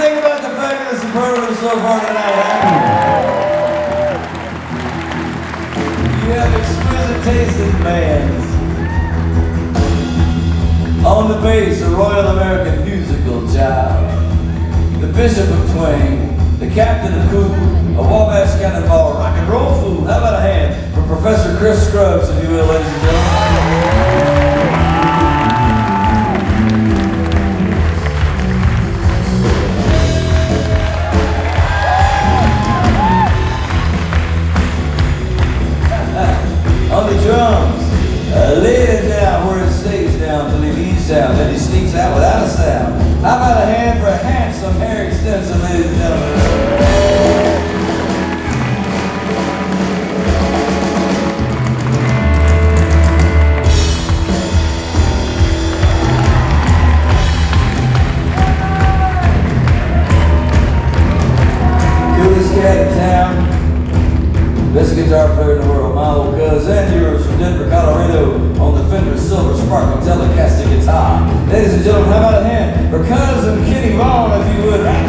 think about the fabulous superlative so far tonight, huh? You have exquisite taste in bands. On the bass, a Royal American musical child. The Bishop of Twang, the Captain of Cool, a Wabash Cannonball, rock and roll fool. How about a hand for Professor Chris Scruggs, if you will, ladies and gentlemen. On the drums, lay it down where it stays down till he leaves town, then he sneaks out without a sound. How about a hand for a handsome Harry Stinson, ladies and gentlemen? Coolest cat in town, best guitar player in the world, my old cousin, yours from Denver, Colorado, on the Fender Silver Sparkle Telecaster guitar. Ladies and gentlemen, how about a hand for cousin Kenny Vaughn, if you would, right